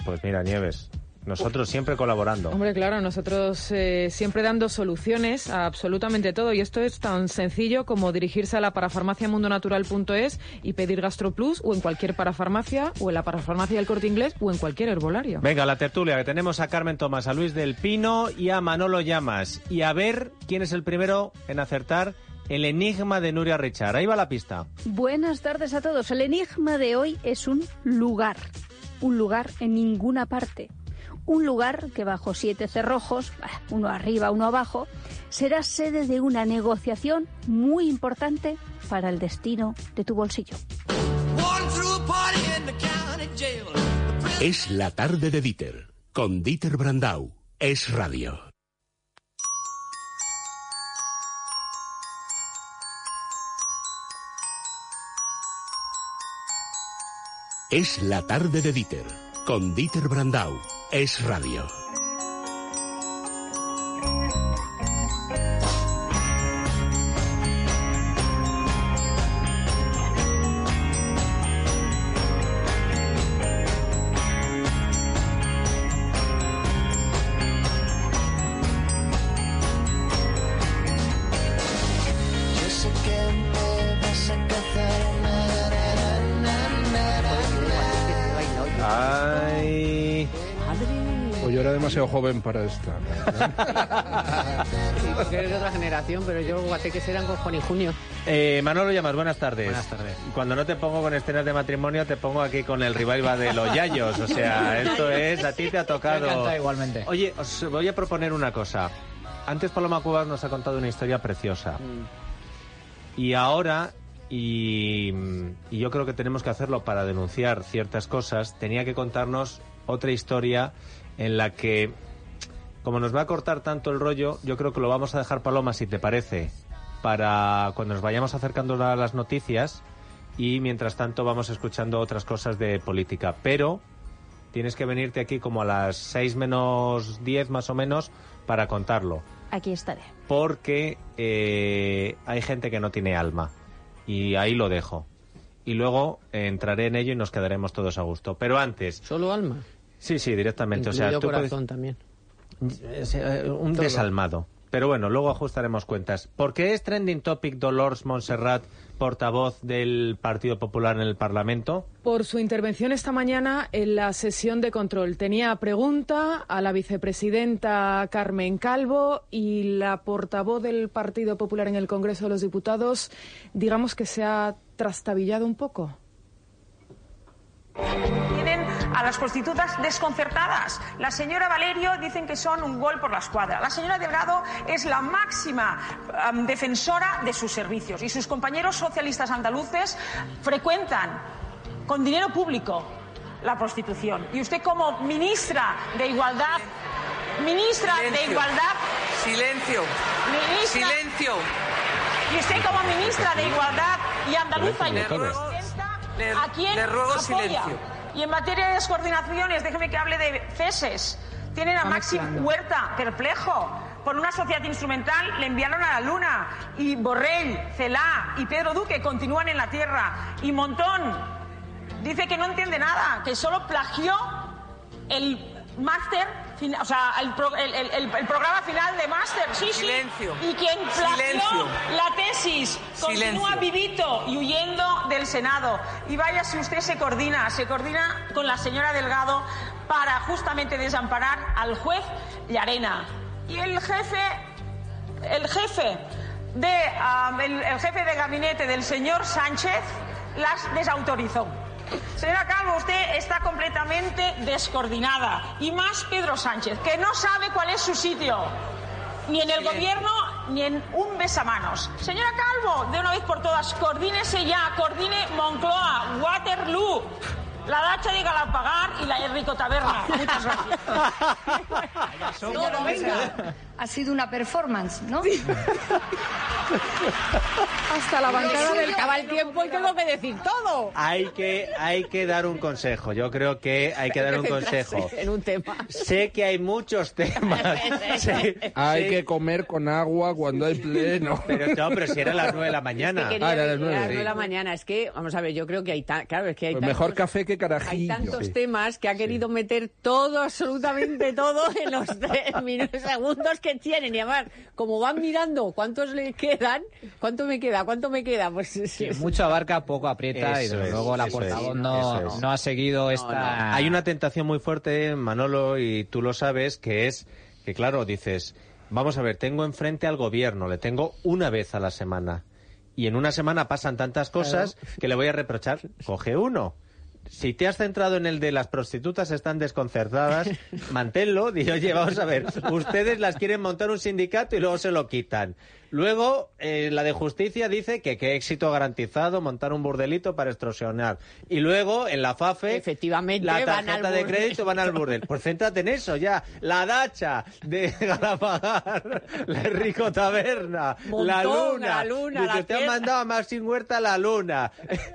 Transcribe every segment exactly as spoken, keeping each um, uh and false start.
Pues mira, Nieves, nosotros siempre colaborando. Hombre, claro, nosotros eh, siempre dando soluciones a absolutamente todo. Y esto es tan sencillo como dirigirse a la parafarmacia mundo natural punto es y pedir GastroPlus o en cualquier parafarmacia o en la parafarmacia del Corte Inglés o en cualquier herbolario. Venga, la tertulia, que tenemos a Carmen Tomás, a Luis del Pino y a Manolo Llamas. Y a ver quién es el primero en acertar el enigma de Nuria Richard. Ahí va la pista. Buenas tardes a todos. El enigma de hoy es un lugar. Un lugar en ninguna parte. Un lugar que bajo siete cerrojos, uno arriba, uno abajo, será sede de una negociación muy importante para el destino de tu bolsillo. Es la tarde de Dieter, con Dieter Brandau. Es radio. Es la tarde de Dieter, con Dieter Brandau. Es radio. Demasiado joven para esta. Sí, porque eres de otra generación, pero yo guateques eran con Juan y Junio. Eh, Manolo Llamas, buenas tardes. Buenas tardes. Cuando no te pongo con escenas de matrimonio, te pongo aquí con el revival de los yayos. O sea, esto es, a ti te ha tocado. Me encanta igualmente. Oye, os voy a proponer una cosa. Antes Paloma Cuevas nos ha contado una historia preciosa. Mm. Y ahora, y, y yo creo que tenemos que hacerlo para denunciar ciertas cosas, tenía que contarnos otra historia en la que, como nos va a cortar tanto el rollo, yo creo que lo vamos a dejar, Paloma, si te parece, para cuando nos vayamos acercando a las noticias, y mientras tanto vamos escuchando otras cosas de política. Pero tienes que venirte aquí como a las seis menos diez más o menos para contarlo. Aquí estaré. Porque eh, hay gente que no tiene alma, y ahí lo dejo. Y luego eh, entraré en ello y nos quedaremos todos a gusto. Pero antes... ¿Solo alma? Sí, sí, directamente. Incluido o sea, tú corazón puedes... también. Un Todo. Desalmado. Pero bueno, luego ajustaremos cuentas. ¿Por qué es trending topic Dolors Montserrat, portavoz del Partido Popular en el Parlamento? Por su intervención esta mañana en la sesión de control. Tenía pregunta a la vicepresidenta Carmen Calvo y la portavoz del Partido Popular en el Congreso de los Diputados, digamos que se ha trastabillado un poco. Tienen a las prostitutas desconcertadas. La señora Valerio dicen que son un gol por la escuadra. La señora Delgado es la máxima um, defensora de sus servicios y sus compañeros socialistas andaluces frecuentan con dinero público la prostitución. Y usted como ministra de Igualdad, ministra Silencio. de Igualdad... Silencio. Ministra, Silencio. Y usted como ministra de Igualdad y andaluza... Le ruego, le, ¿A quién le ruego apoya? silencio. Y en materia de descoordinaciones, déjeme que hable de ceses. Tienen a Maxi Huerta perplejo. Por una sociedad instrumental le enviaron a la luna. Y Borrell, Celá y Pedro Duque continúan en la tierra. Y Montón dice que no entiende nada, que solo plagió el máster, o sea, el, pro, el, el, el, el programa final de máster. Sí, Silencio. sí. Y quien plagió Silencio. la tesis continúa Silencio. vivito y huyendo del Senado. Y vaya si usted se coordina, se coordina con la señora Delgado para justamente desamparar al juez Llarena. Y el jefe, el jefe de, um, el, el jefe de gabinete del señor Sánchez las desautorizó. Señora Calvo, usted está completamente descoordinada. Y más Pedro Sánchez, que no sabe cuál es su sitio. Ni en el Silencio. gobierno, ni en un besamanos. Señora Calvo, de una vez por todas, coordínese ya, coordine Moncloa, Waterloo, la Dacha de Galapagar y la Enrico Taberna. Muchas gracias. Señora, venga. Ha sido una performance, ¿no? Hasta la bancada sí, del yo- cabal tiempo y tengo que decir todo. Hay que, hay que dar un consejo. Yo creo que hay que dar un consejo. En un tema. Sé que hay muchos temas. Sé- Hay sé- que comer con agua cuando hay pleno. Pero no, pero si era las nueve de la mañana. Quería Ah, era las decir, nueve. de la mañana. Es que, vamos a ver, yo creo que hay... Ta... Claro, es que hay Pues tantos... mejor café que Hay carajillo. tantos Sí. temas que ha querido meter todo, absolutamente todo, en los tres minutos, segundos que tienen. Y además, como van mirando cuántos le quedan, ¿cuánto me queda? ¿Cuánto me queda? Pues sí, mucho abarca, poco aprieta, eso y desde es, luego la portavoz no, no ha seguido esta... No, no. Hay una tentación muy fuerte, Manolo, y tú lo sabes, que es que, claro, dices, vamos a ver, tengo enfrente al gobierno, le tengo una vez a la semana. Y en una semana pasan tantas cosas claro. que le voy a reprochar. Coge uno. Si te has centrado en el de las prostitutas están desconcertadas, manténlo. Di, oye, vamos a ver, ustedes las quieren montar un sindicato y luego se lo quitan. Luego, eh, la de justicia dice que qué éxito garantizado montar un burdelito para extorsionar. Y luego, en la FAFE, efectivamente, la van tarjeta al de crédito van al burdel. Pues céntrate en eso ya. La dacha de Galapagar, la Rico Taberna, Montón, la luna. La luna Dice, la te han mandado a Maxim Huerta la luna.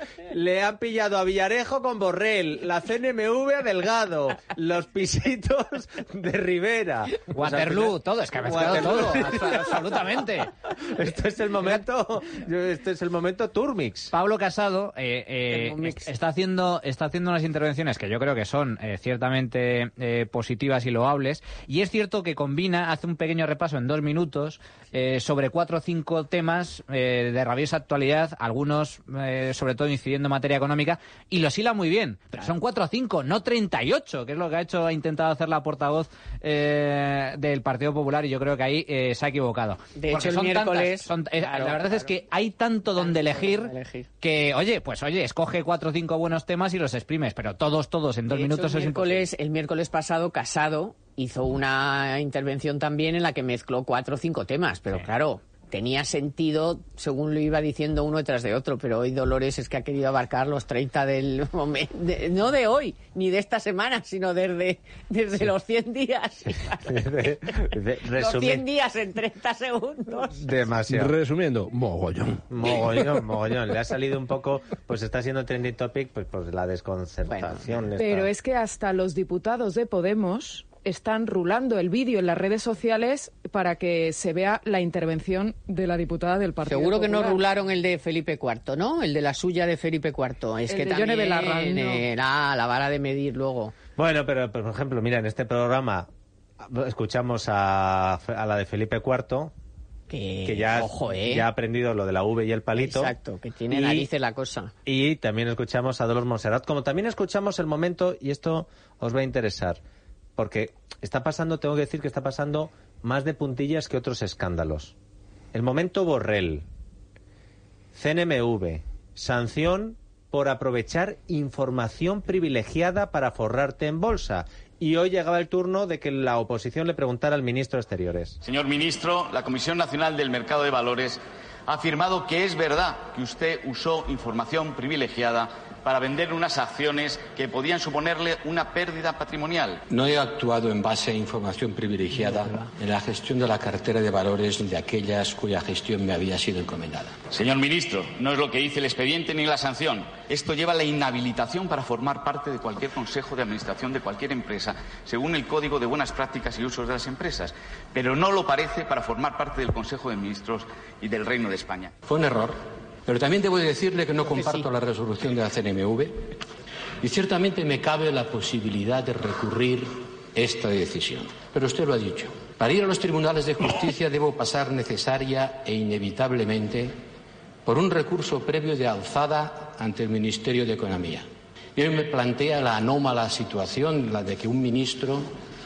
Le han pillado a Villarejo con Borrell, la C N M V a Delgado, los pisitos de Rivera. Waterloo, o sea, todo, es que ha mezclado todo, absolutamente. Esto es el momento, este es el momento Turmix. Pablo Casado eh, eh, está haciendo está haciendo unas intervenciones que yo creo que son eh, ciertamente eh, positivas y loables, y es cierto que combina, hace un pequeño repaso en dos minutos eh, sobre cuatro o cinco temas eh, de rabiosa actualidad, algunos eh, sobre todo incidiendo en materia económica, y los hila muy bien, pero son cuatro o cinco, no treinta y ocho, que es lo que ha hecho, ha intentado hacer la portavoz eh, del Partido Popular, y yo creo que ahí eh, se ha equivocado. De hecho, el miércoles... Son, eh, claro, la verdad claro. es que hay tanto donde elegir, elegir que, oye, pues oye, escoge cuatro o cinco buenos temas y los exprimes, pero todos, todos en dos de minutos hecho, el es miércoles, imposible. El miércoles pasado, Casado hizo una intervención también en la que mezcló cuatro o cinco temas, pero sí. claro... Tenía sentido según lo iba diciendo uno detrás de otro, pero hoy Dolores es que ha querido abarcar los treinta del momento, de, no de hoy, ni de esta semana, sino desde, desde sí. los cien días. de, de, los cien días en treinta segundos. Demasiado. Resumiendo, mogollón. Mogollón, mogollón. Le ha salido un poco, pues está siendo trending topic, pues por la desconcertación. Bueno, pero es que hasta los diputados de Podemos están rulando el vídeo en las redes sociales para que se vea la intervención de la diputada del Partido Seguro Popular. Que no rularon el de Felipe cuarto, ¿no? El de la suya de Felipe cuarto. Es el que de también Belarra, no. era la vara de medir luego. Bueno, pero por ejemplo, mira, en este programa escuchamos a, a la de Felipe cuarto, que, que ya, ojo, ¿eh? ya ha aprendido lo de la V y el palito. Exacto, que tiene y, narices la cosa. Y también escuchamos a Dolores Montserrat, como también escuchamos el momento, y esto os va a interesar, porque está pasando, tengo que decir que está pasando más de puntillas que otros escándalos. El momento Borrell, C N M V, sanción por aprovechar información privilegiada para forrarte en bolsa. Y hoy llegaba el turno de que la oposición le preguntara al ministro de Exteriores. Señor ministro, la Comisión Nacional del Mercado de Valores ha afirmado que es verdad que usted usó información privilegiada para vender unas acciones que podían suponerle una pérdida patrimonial. No he actuado en base a información privilegiada en la gestión de la cartera de valores de aquellas cuya gestión me había sido encomendada. Señor ministro, no es lo que dice el expediente ni la sanción. Esto lleva a la inhabilitación para formar parte de cualquier consejo de administración de cualquier empresa, según el Código de Buenas Prácticas y Usos de las Empresas, pero no lo parece para formar parte del Consejo de Ministros y del Reino de España. Fue un error. Pero también debo decirle que no comparto la resolución de la C N M V y ciertamente me cabe la posibilidad de recurrir esta decisión. Pero usted lo ha dicho. Para ir a los tribunales de justicia debo pasar necesaria e inevitablemente por un recurso previo de alzada ante el Ministerio de Economía. Y hoy me plantea la anómala situación, la de que un ministro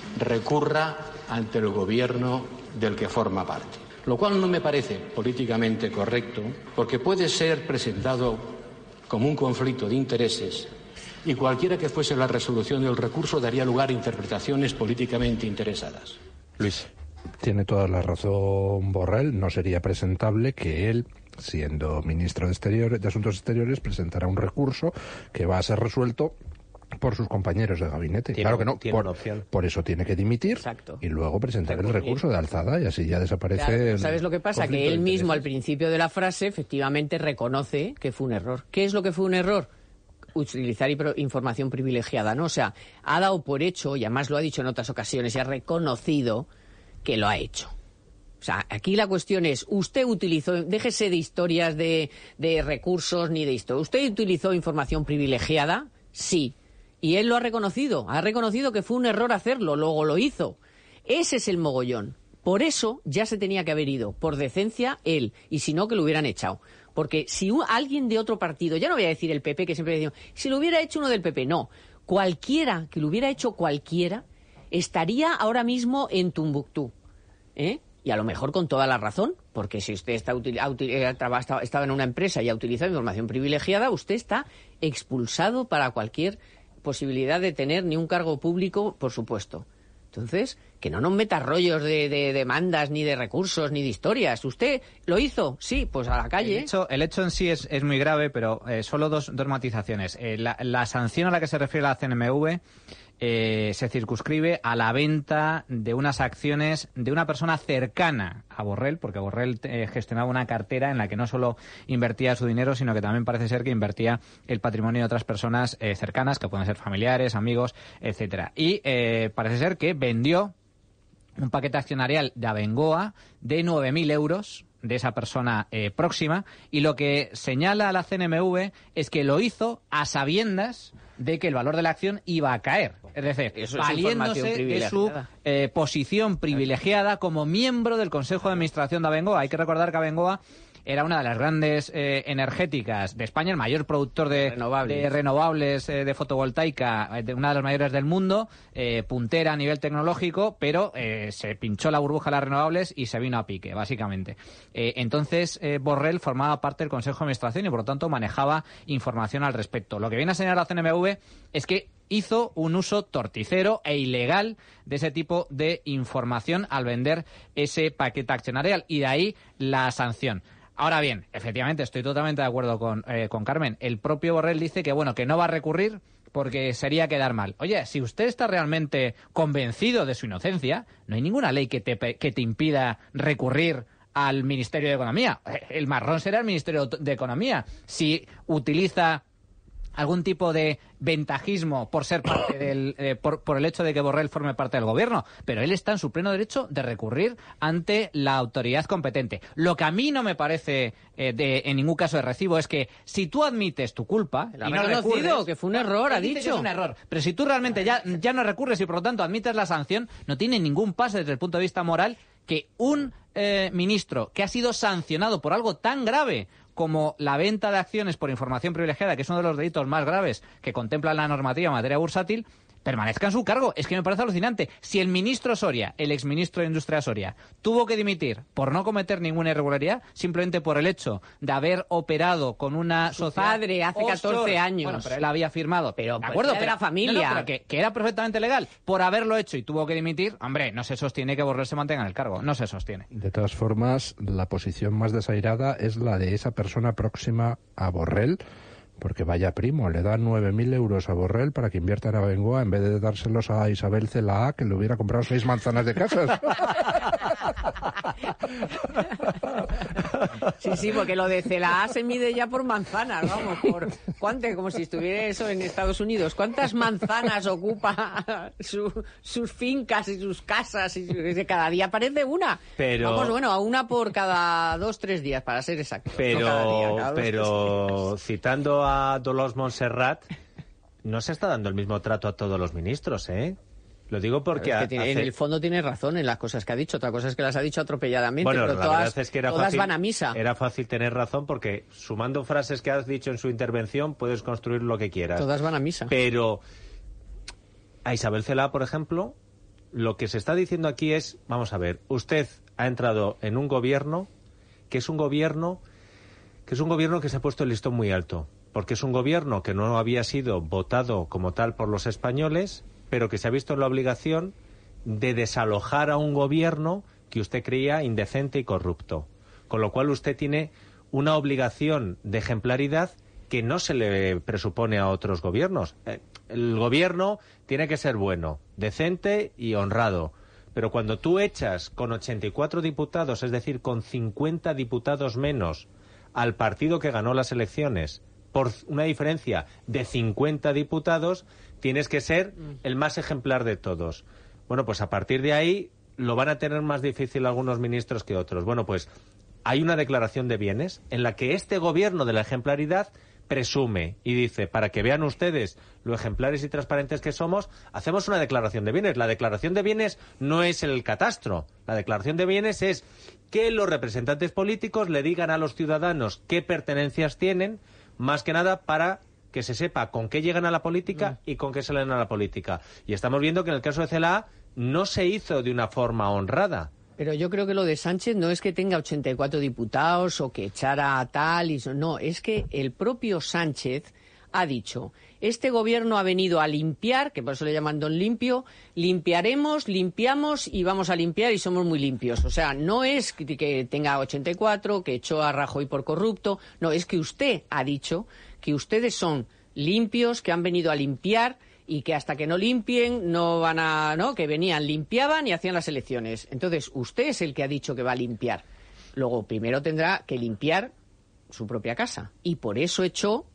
recurra ante el gobierno del que forma parte. Lo cual no me parece políticamente correcto, porque puede ser presentado como un conflicto de intereses y cualquiera que fuese la resolución del recurso daría lugar a interpretaciones políticamente interesadas. Luis. Tiene toda la razón Borrell. No sería presentable que él, siendo ministro de, Exterior, de Asuntos Exteriores, presentara un recurso que va a ser resuelto por sus compañeros de gabinete. Tiene, claro que no, tiene por, una opción. por eso tiene que dimitir. Exacto. Y luego presentar el recurso de alzada y así ya desaparece. Claro, ¿sabes lo que pasa? Que él mismo al principio de la frase efectivamente reconoce que fue un error. ¿Qué es lo que fue un error? Utilizar información privilegiada, ¿no? O sea, ha dado por hecho, y además lo ha dicho en otras ocasiones, y ha reconocido que lo ha hecho. O sea, aquí la cuestión es, usted utilizó, déjese de historias de, de recursos ni de historia, ¿usted utilizó información privilegiada? Sí. Y él lo ha reconocido, ha reconocido que fue un error hacerlo, luego lo hizo. Ese es el mogollón. Por eso ya se tenía que haber ido, por decencia él, y si no, que lo hubieran echado. Porque si un, alguien de otro partido, ya no voy a decir el P P, que siempre decimos, si lo hubiera hecho uno del P P, no. Cualquiera, que lo hubiera hecho cualquiera, estaría ahora mismo en Tumbuctú. ¿Eh? Y a lo mejor con toda la razón, porque si usted está util, ha util, estaba en una empresa y ha utilizado información privilegiada, usted está expulsado para cualquier posibilidad de tener ni un cargo público, por supuesto. Entonces, que no nos meta rollos de, de demandas, ni de recursos, ni de historias. ¿Usted lo hizo? Sí, pues a la calle. El hecho, el hecho en sí es, es muy grave, pero eh, solo dos, dos matizaciones. Eh, la, la sanción a la que se refiere la C N M V eh, se circunscribe a la venta de unas acciones de una persona cercana a Borrell, porque Borrell eh, gestionaba una cartera en la que no solo invertía su dinero, sino que también parece ser que invertía el patrimonio de otras personas eh, cercanas, que pueden ser familiares, amigos, etcétera. Y eh, parece ser que vendió un paquete accionarial de Abengoa de nueve mil euros de esa persona eh, próxima, y lo que señala la C N M V es que lo hizo a sabiendas de que el valor de la acción iba a caer. Es decir, Eso valiéndose es de su eh, posición privilegiada como miembro del Consejo de Administración de Abengoa. Hay que recordar que Abengoa era una de las grandes eh, energéticas de España, el mayor productor de renovables, de, renovables, eh, de fotovoltaica, de una de las mayores del mundo, eh, puntera a nivel tecnológico, pero eh, se pinchó la burbuja de las renovables y se vino a pique, básicamente. Eh, entonces, eh, Borrell formaba parte del Consejo de Administración y, por lo tanto, manejaba información al respecto. Lo que viene a señalar la C N M V es que hizo un uso torticero e ilegal de ese tipo de información al vender ese paquete accionarial, y de ahí la sanción. Ahora bien, efectivamente, estoy totalmente de acuerdo con, eh, con Carmen. El propio Borrell dice que, bueno, que no va a recurrir porque sería quedar mal. Oye, si usted está realmente convencido de su inocencia, no hay ninguna ley que te, que te impida recurrir al Ministerio de Economía. El marrón será el Ministerio de Economía. Si utiliza algún tipo de ventajismo por ser parte del eh, por, por el hecho de que Borrell forme parte del gobierno, pero él está en su pleno derecho de recurrir ante la autoridad competente. Lo que a mí no me parece eh, de, en ningún caso de recibo es que si tú admites tu culpa y no recurres, que fue un error, ha dicho. Que es un error, pero si tú realmente ya, ya no recurres y por lo tanto admites la sanción, no tiene ningún pase desde el punto de vista moral que un eh, ministro que ha sido sancionado por algo tan grave como la venta de acciones por información privilegiada, que es uno de los delitos más graves que contempla la normativa en materia bursátil, permanezca en su cargo. Es que me parece alucinante. Si el ministro Soria, el exministro de Industria Soria, tuvo que dimitir por no cometer ninguna irregularidad, simplemente por el hecho de haber operado con una Su sociedad padre hace catorce años. Bueno, pero él había firmado. Pero, de acuerdo, pues, pero era familia. No, no, pero que, que era perfectamente legal. Por haberlo hecho y tuvo que dimitir, hombre, no se sostiene que Borrell se mantenga en el cargo. No se sostiene. De todas formas, la posición más desairada es la de esa persona próxima a Borrell, porque vaya primo, le dan nueve mil euros a Borrell para que invierta en Abengoa en vez de dárselos a Isabel Celaá, que le hubiera comprado seis manzanas de casas. Sí, sí, porque lo de Celaá se mide ya por manzanas, vamos, por cuántas, como si estuviera eso en Estados Unidos. ¿Cuántas manzanas ocupa su, sus fincas y sus casas? Y su, cada día aparece una. Pero, vamos, bueno, a una por cada dos, tres días, para ser exacto. Pero, no cada día, cada dos, pero citando a Dolors Montserrat, no se está dando el mismo trato a todos los ministros, ¿eh? Lo digo porque... Es que tiene, hace... en el fondo tiene razón en las cosas que ha dicho. Otra cosa es que las ha dicho atropelladamente, bueno, pero la todas, verdad es que era todas fácil, van a misa. Era fácil tener razón porque sumando frases que has dicho en su intervención puedes construir lo que quieras. Todas van a misa. Pero a Isabel Celaá, por ejemplo, lo que se está diciendo aquí es, vamos a ver, usted ha entrado en un gobierno que es un gobierno que es un gobierno que se ha puesto el listón muy alto, porque es un gobierno que no había sido votado como tal por los españoles, pero que se ha visto en la obligación de desalojar a un gobierno que usted creía indecente y corrupto. Con lo cual usted tiene una obligación de ejemplaridad que no se le presupone a otros gobiernos. El gobierno tiene que ser bueno, decente y honrado. Pero cuando tú echas con ochenta y cuatro diputados, es decir, con cincuenta diputados menos, al partido que ganó las elecciones, por una diferencia de cincuenta diputados, tienes que ser el más ejemplar de todos. Bueno, pues a partir de ahí lo van a tener más difícil algunos ministros que otros. Bueno, pues hay una declaración de bienes en la que este gobierno de la ejemplaridad presume y dice, para que vean ustedes lo ejemplares y transparentes que somos, hacemos una declaración de bienes. La declaración de bienes no es el catastro. La declaración de bienes es que los representantes políticos le digan a los ciudadanos qué pertenencias tienen, más que nada para que se sepa con qué llegan a la política y con qué salen a la política. Y estamos viendo que en el caso de C L A no se hizo de una forma honrada. Pero yo creo que lo de Sánchez no es que tenga ochenta y cuatro diputados o que echara a tal y so- no, es que el propio Sánchez ha dicho, este gobierno ha venido a limpiar, que por eso le llaman don limpio, limpiaremos, limpiamos y vamos a limpiar y somos muy limpios. O sea, no es que, que tenga ochenta y cuatro, que echó a Rajoy por corrupto, no, es que usted ha dicho que ustedes son limpios, que han venido a limpiar y que hasta que no limpien no van a, no, que venían, limpiaban y hacían las elecciones. Entonces, usted es el que ha dicho que va a limpiar. Luego, primero tendrá que limpiar su propia casa. Y por eso echó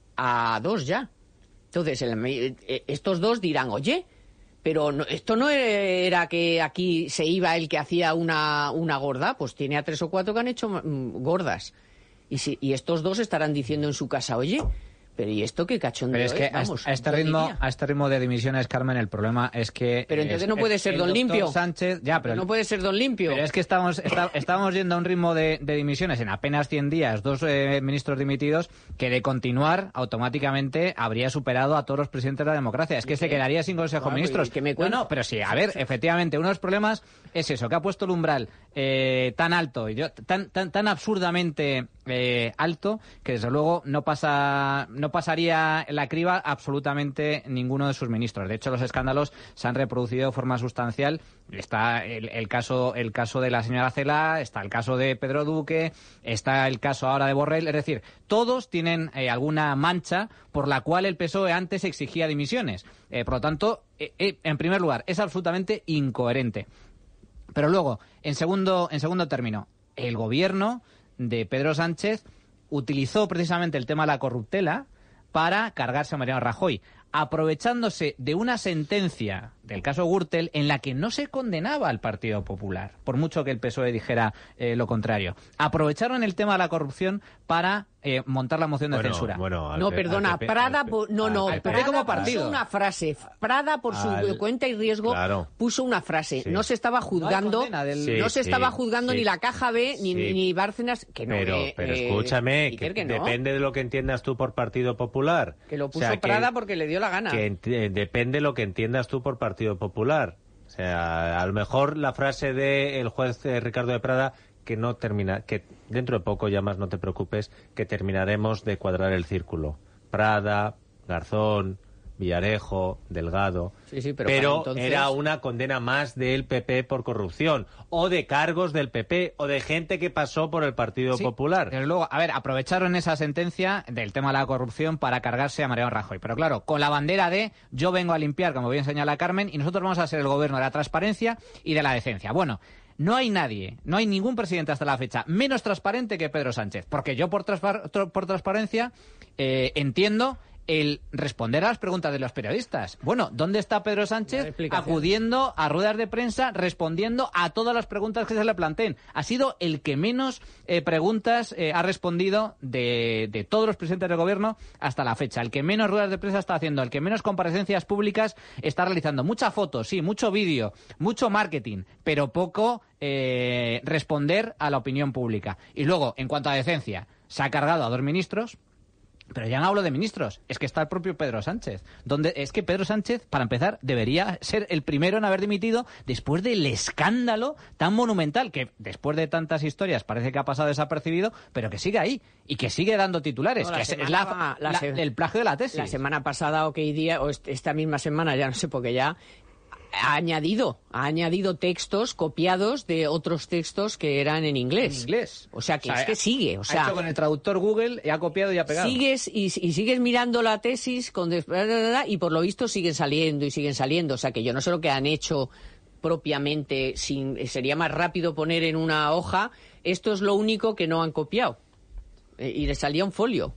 a dos ya. Entonces, el, estos dos dirán, oye, pero no, esto no era que aquí se iba el que hacía una, una gorda, pues tiene a tres o cuatro que han hecho mm, gordas. Y, si, y estos dos estarán diciendo en su casa, oye, pero ¿y esto qué cachondeo Pero es que es? Vamos, a este ritmo, a este ritmo de dimisiones, Carmen, el problema es que... Pero entonces es, no puede ser don limpio. Sánchez, ya, pero no puede ser don limpio. Pero es que estamos está, estábamos yendo a un ritmo de, de dimisiones en apenas cien días, dos eh, ministros dimitidos, que de continuar automáticamente habría superado a todos los presidentes de la democracia. Es que se quedaría sin Consejo de Ministros. Que me no, no, pero sí, a ver, efectivamente, uno de los problemas es eso, que ha puesto el umbral eh, tan alto, y yo, tan, tan, tan absurdamente eh, alto, que desde luego no pasa no pasaría la criba absolutamente ninguno de sus ministros. De hecho, los escándalos se han reproducido de forma sustancial. Está el, el caso el caso de la señora Celaá, está el caso de Pedro Duque, está el caso ahora de Borrell. Es decir, todos tienen eh, alguna mancha por la cual el P S O E antes exigía dimisiones. Eh, por lo tanto, eh, eh, en primer lugar, es absolutamente incoherente. Pero luego, en segundo, en segundo término, el gobierno de Pedro Sánchez utilizó precisamente el tema de la corruptela para cargarse a Mariano Rajoy, aprovechándose de una sentencia del caso Gürtel en la que no se condenaba al Partido Popular, por mucho que el P S O E dijera eh, lo contrario. Aprovecharon el tema de la corrupción para eh, montar la moción de bueno, censura. Bueno, al no, P- perdona, al P- Prada, al P- po- no, no, al Prada como partido. puso una frase, Prada por su Al- cuenta y riesgo claro. puso una frase, Sí. no se estaba juzgando, condena del- Sí, no se sí, estaba juzgando sí. ni la Caja B ni, Sí. ni Bárcenas, que no. Pero, eh, pero eh, escúchame, Iker, que, que no. depende de lo que entiendas tú por Partido Popular. Que lo O puso sea, que- Prada porque le dio la gana. Que enti- depende lo que entiendas tú por Partido Popular. O sea, a lo mejor la frase del juez eh, Ricardo de Prada, que no termina, que dentro de poco, ya más no te preocupes, que terminaremos de cuadrar el círculo. Prada, Garzón, Villarejo, Delgado. Sí, sí, pero pero para entonces- era una condena más del P P por corrupción, o de cargos del P P, o de gente que pasó por el Partido Sí, Popular. Desde luego, a ver, aprovecharon esa sentencia del tema de la corrupción para cargarse a Mariano Rajoy. Pero claro, con la bandera de yo vengo a limpiar, como bien señala Carmen, y nosotros vamos a ser el gobierno de la transparencia y de la decencia. Bueno, no hay nadie, no hay ningún presidente hasta la fecha menos transparente que Pedro Sánchez. Porque yo por, transpar- tr- por transparencia eh, entiendo el responder a las preguntas de los periodistas. Bueno, ¿dónde está Pedro Sánchez acudiendo a ruedas de prensa, respondiendo a todas las preguntas que se le planteen? Ha sido el que menos eh, preguntas eh, ha respondido de, de todos los presidentes del gobierno hasta la fecha. El que menos ruedas de prensa está haciendo, el que menos comparecencias públicas está realizando. Mucha foto, sí, mucho vídeo, mucho marketing, pero poco eh, responder a la opinión pública. Y luego, en cuanto a decencia, se ha cargado a dos ministros. Pero ya no hablo de ministros, es que está el propio Pedro Sánchez. Donde es que Pedro Sánchez, para empezar, debería ser el primero en haber dimitido después del escándalo tan monumental que después de tantas historias parece que ha pasado desapercibido, pero que sigue ahí y que sigue dando titulares, No, que la es, semana- es la, la la- se- el plagio de la tesis. La semana pasada o qué día, o est- esta misma semana, ya no sé, porque ya ha añadido, ha añadido textos copiados de otros textos que eran en inglés. En inglés. O sea, que O sea, es que sigue, o ha sea... hecho con el traductor Google y ha copiado y ha pegado. Sigues y, y sigues mirando la tesis con des- y por lo visto siguen saliendo y siguen saliendo. O sea, que yo no sé lo que han hecho propiamente. Sin, sería más rápido poner en una hoja, esto es lo único que no han copiado. Eh, y le salía un folio.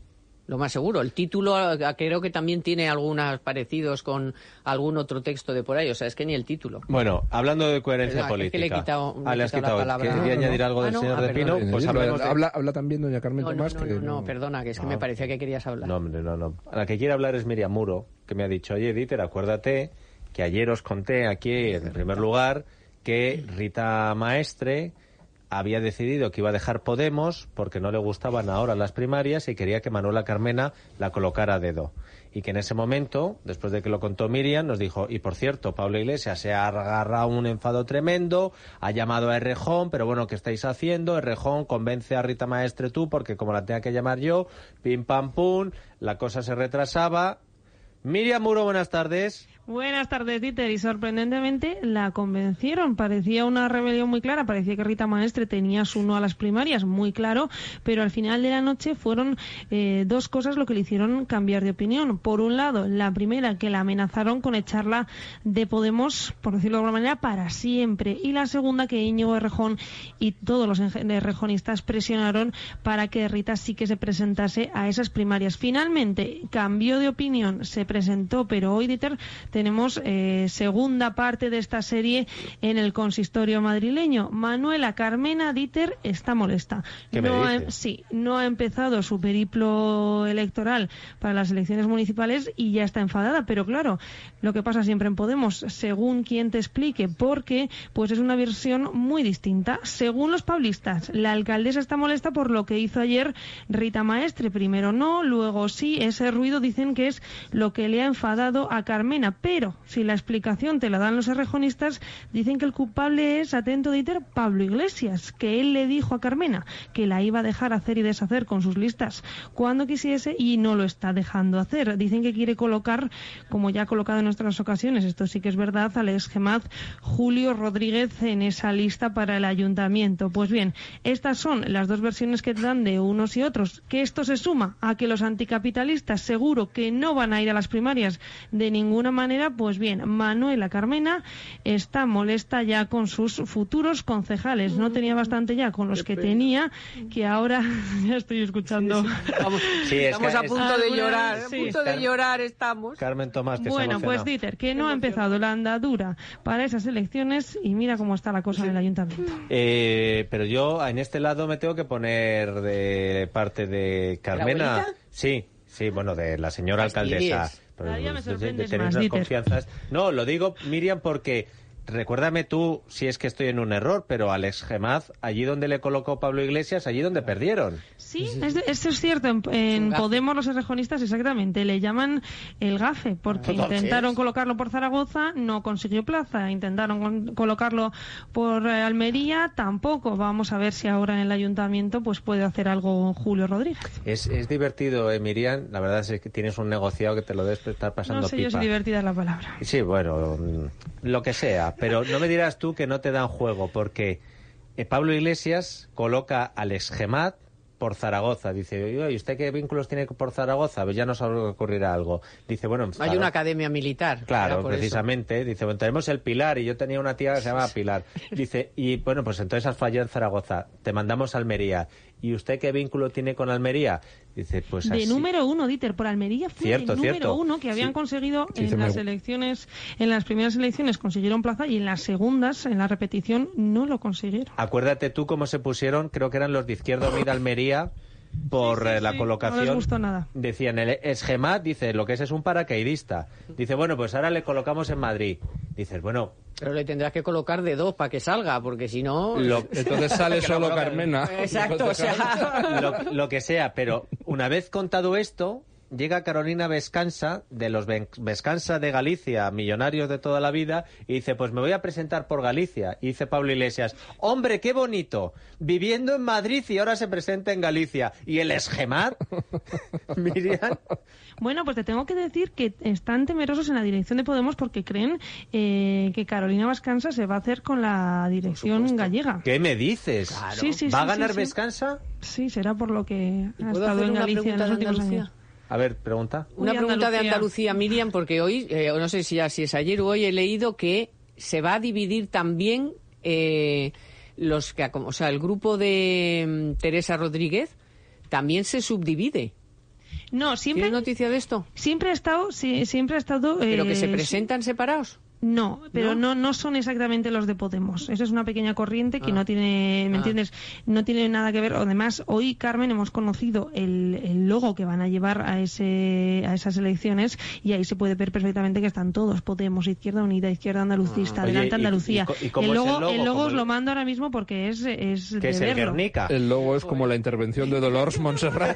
lo más seguro. El título creo que también tiene algunos parecidos con algún otro texto de por ahí, o sea, es que ni el título. Bueno, hablando de coherencia Perdón, política. es que le he quitado, ah, le has quitado quitado. la palabra. ¿Quería añadir algo ah, del no, señor ah, de Pino? Perdón, Pues hablemos de... habla, habla también doña Carmen no, Tomás. No, no, que no, no, perdona, que es que no. me parecía que querías hablar. No, hombre, no, no. La que quiere hablar es Miriam Muro, que me ha dicho, oye, Dieter, acuérdate que ayer os conté aquí, en primer lugar, que Rita Maestre había decidido que iba a dejar Podemos porque no le gustaban ahora las primarias y quería que Manuela Carmena la colocara a dedo. Y que en ese momento, después de que lo contó Miriam, nos dijo, y por cierto, Pablo Iglesias se ha agarrado un enfado tremendo, ha llamado a Errejón, pero bueno, ¿qué estáis haciendo? Errejón, convence a Rita Maestre tú, porque como la tenga que llamar yo, pim pam pum, la cosa se retrasaba. Miriam Muro, buenas tardes. Buenas tardes, Dieter. Y sorprendentemente la convencieron. Parecía una rebelión muy clara. Parecía que Rita Maestre tenía su no a las primarias muy claro. Pero al final de la noche fueron eh, dos cosas lo que le hicieron cambiar de opinión. Por un lado, la primera, que la amenazaron con echarla de Podemos, por decirlo de alguna manera, para siempre. Y la segunda, que Íñigo Errejón y todos los errejonistas presionaron para que Rita sí que se presentase a esas primarias. Finalmente cambió de opinión, se presentó, pero hoy, Dieter, tenemos eh, segunda parte de esta serie en el consistorio madrileño. Manuela Carmena, Dieter, está molesta. ¿Qué me no dices? ha, sí, no ha empezado su periplo electoral para las elecciones municipales y ya está enfadada. Pero claro, lo que pasa siempre en Podemos, según quien te explique, porque pues es una versión muy distinta. Según los paulistas, la alcaldesa está molesta por lo que hizo ayer Rita Maestre. Primero no, luego sí. Ese ruido dicen que es lo que le ha enfadado a Carmena. Pero si la explicación te la dan los errejonistas, dicen que el culpable es, atento, Dieter, Pablo Iglesias, que él le dijo a Carmena que la iba a dejar hacer y deshacer con sus listas cuando quisiese y no lo está dejando hacer. Dicen que quiere colocar, como ya ha colocado en otras ocasiones, esto sí que es verdad, al exgemaz Julio Rodríguez en esa lista para el ayuntamiento. Pues bien, estas son las dos versiones que te dan de unos y otros. Que esto se suma a que los anticapitalistas seguro que no van a ir a las primarias de ninguna manera. Pues bien, Manuela Carmena está molesta ya con sus futuros concejales. No tenía bastante ya con los que tenía, que ahora ya estoy escuchando. Sí, sí. Vamos, sí, es estamos que, a punto es, de llorar, sí. a punto de llorar estamos. Carmen Tomás, que bueno, se pues Dieter, que no ha empezado la andadura para esas elecciones y mira cómo está la cosa en el ayuntamiento. Eh, pero yo en este lado me tengo que poner de parte de Carmena. ¿La sí, sí, bueno, de la señora alcaldesa. Cada día me De- de- de sorprendes tener más, unas Dieter. confianzas. No, lo digo, Miriam, porque recuérdame tú si es que estoy en un error, pero Alex Gemaz, allí donde le colocó Pablo Iglesias, allí donde perdieron. Sí, es, esto es cierto. En, en Podemos los errejonistas exactamente le llaman el gafe, porque Entonces, intentaron colocarlo por Zaragoza, no consiguió plaza. Intentaron con- colocarlo por eh, Almería, tampoco. Vamos a ver si ahora en el ayuntamiento pues puede hacer algo Julio Rodríguez. Es, es divertido, eh, Miriam. La verdad es que tienes un negociado que te lo debes estar pasando No sé yo si pipa. divertida es la palabra. Sí, bueno, mm, lo que sea. Pero no me dirás tú que no te dan juego, porque eh, Pablo Iglesias coloca al exgemad por Zaragoza. Dice, oye, ¿y usted qué vínculos tiene por Zaragoza? Pues ya nos ocurrirá algo. Dice, bueno... en Hay Zaragoza- una academia militar. Claro, era por eso. precisamente. Dice, bueno, tenemos el Pilar y yo tenía una tía que se llamaba Pilar. Dice, y bueno, pues entonces has fallado en Zaragoza. Te mandamos a Almería. ¿Y usted qué vínculo tiene con Almería? Dice, pues De así. número uno, Dieter, por Almería fue Cierto, el número cierto. uno que habían Sí. conseguido Sí, en se me- las elecciones, en las primeras elecciones consiguieron plaza y en las segundas, en la repetición, no lo consiguieron. Acuérdate tú cómo se pusieron, creo que eran los de Izquierda Unida Almería, por eh, la sí, colocación. no les gustó nada. Decían, el esgemat, dice, lo que es es un paracaidista. Dice, bueno, pues ahora le colocamos en Madrid. Dices, bueno... Pero le tendrás que colocar de dos para que salga, porque si no... Lo- Entonces sale Que lo solo colocan. Carmena. Exacto, o sea... lo, lo que sea, pero una vez contado esto, llega Carolina Vescansa, de los Ven- Vescansa de Galicia, millonarios de toda la vida, y dice, pues me voy a presentar por Galicia. Y dice Pablo Iglesias, hombre, qué bonito, viviendo en Madrid y ahora se presenta en Galicia. ¿Y el esgemar? Miriam. Bueno, pues te tengo que decir que están temerosos en la dirección de Podemos porque creen eh, que Carolina Vescansa se va a hacer con la dirección gallega. ¿Qué me dices? Sí, sí, ¿Va a sí, ganar sí, sí. Vescansa? Sí, será por lo que ha ¿Puedo estado hacer en una Galicia en pregunta los de últimos Andalucía? años. A ver, pregunta. Una Uy, pregunta de Andalucía. Andalucía, Miriam, porque hoy, eh, no sé si, ya, si es ayer o hoy, he leído que se va a dividir también eh, los que, o sea, el grupo de mm, Teresa Rodríguez también se subdivide. No, siempre. ¿Tienes noticia de esto? Siempre ha estado, sí, siempre ha estado. ¿Pero que eh, se presentan separados? No, pero ¿No? no no son exactamente los de Podemos. Esa es una pequeña corriente que Ah. no tiene, ¿me Ah. entiendes? No tiene nada que ver. Además, hoy, Carmen, hemos conocido el, el logo que van a llevar a ese a esas elecciones y ahí se puede ver perfectamente que están todos. Podemos, Izquierda Unida, Izquierda Andalucista, Ah. Adelante Oye, ¿y- Andalucía. y co- y cómo el es logo, el logo? el logo ¿Cómo os el- lo mando ahora mismo porque es, es ¿Qué de es el verlo. Guernica? El logo es como la intervención de Dolores Montserrat.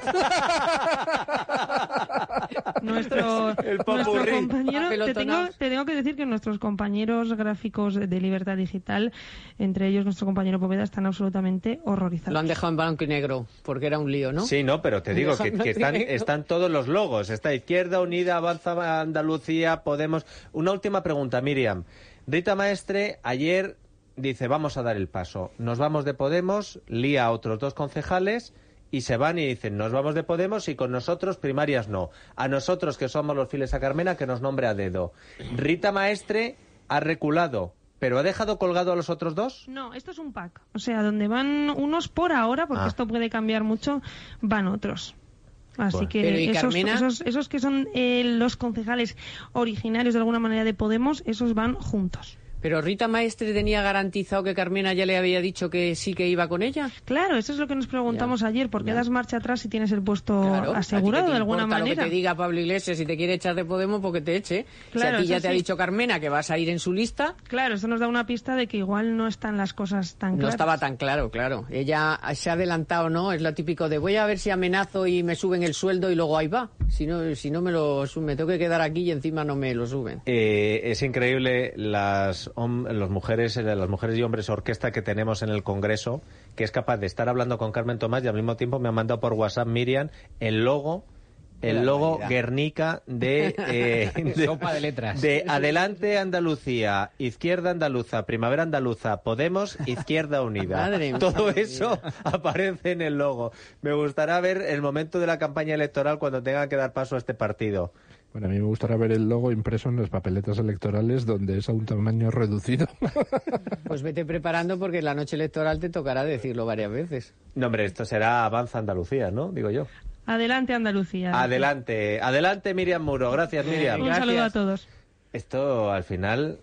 Nuestro, El nuestro popurrí. compañero, te tengo, Apelotonados. te tengo que decir que nuestros compañeros gráficos de Libertad Digital, entre ellos nuestro compañero Poveda, están absolutamente horrorizados. Lo han dejado en blanco y negro, porque era un lío, ¿no? Sí, no, pero te digo que, que están, están todos los logos. Está Izquierda Unida, Avanza Andalucía, Podemos. Una última pregunta, Miriam. Rita Maestre ayer dice, vamos a dar el paso. Nos vamos de Podemos, lía a otros dos concejales y se van y dicen, nos vamos de Podemos y con nosotros primarias no. A nosotros, que somos los fieles a Carmena, que nos nombre a dedo. Rita Maestre ha reculado, pero ¿ha dejado colgado a los otros dos? No, esto es un pack. O sea, donde van unos por ahora, porque Ah. esto puede cambiar mucho, van otros. Así Bueno. que Pero, ¿y esos, Carmena? esos, esos que son eh, los concejales originarios de alguna manera de Podemos, esos van juntos. Pero Rita Maestre tenía garantizado que Carmena ya le había dicho que sí que iba con ella. Claro, eso es lo que nos preguntamos Ya, ayer. ¿Por qué ya. das marcha atrás si tienes el puesto Claro, asegurado ¿a ti qué te de alguna importa manera? Lo que te diga Pablo Iglesias, si te quiere echar de Podemos, porque te eche. Claro, si a ti ya eso te ha sí. dicho Carmena que vas a ir en su lista, Claro, eso nos da una pista de que igual no están las cosas tan no claras. estaba tan claro, claro. Ella se ha adelantado, ¿no? Es lo típico de voy a ver si amenazo y me suben el sueldo y luego ahí va. Si no, si no me lo suben, me tengo que quedar aquí y encima no me lo suben. Eh, es increíble las, hom- las mujeres, eh, las mujeres y hombres orquesta que tenemos en el Congreso, que es capaz de estar hablando con Carmen Tomás y al mismo tiempo me ha mandado por WhatsApp Miriam el logo, el Qué logo barbaridad. Guernica de, eh, de, Sopa de letras. de Adelante Andalucía, Izquierda Andaluza, Primavera Andaluza, Podemos, Izquierda Unida. Madre mía. Todo eso aparece en el logo. Me gustará ver el momento de la campaña electoral cuando tengan que dar paso a este partido. Bueno, a mí me gustaría ver el logo impreso en las papeletas electorales donde es a un tamaño reducido. Pues vete preparando porque en la noche electoral te tocará decirlo varias veces. No, hombre, esto será Avanza Andalucía, ¿no? Digo yo. Adelante, Andalucía. Adelante, adelante Miriam Muro. Gracias, Miriam. Un Gracias. saludo a todos. Esto al final,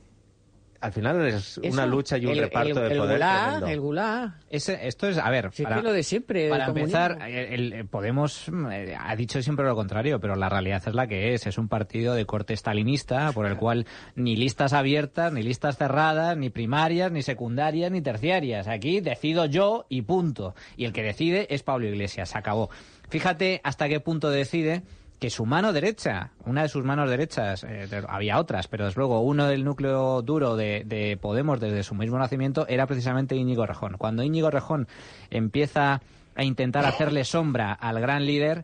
al final es una Eso, lucha y un el- reparto el- de el poder gulag, tremendo. el gulag. Ese- esto es, a ver, Si es para, que lo de siempre. para el empezar, comunismo. el, el Podemos eh, ha dicho siempre lo contrario, pero la realidad es la que es. Es un partido de corte stalinista, por el cual ni listas abiertas, ni listas cerradas, ni primarias, ni secundarias, ni terciarias. Aquí decido yo y punto. Y el que decide es Pablo Iglesias. Se acabó. Fíjate hasta qué punto decide que su mano derecha, una de sus manos derechas, eh, de- había otras, pero desde luego uno del núcleo duro de, de Podemos desde su mismo nacimiento era precisamente Íñigo Errejón. Cuando Íñigo Errejón empieza a intentar hacerle sombra al gran líder,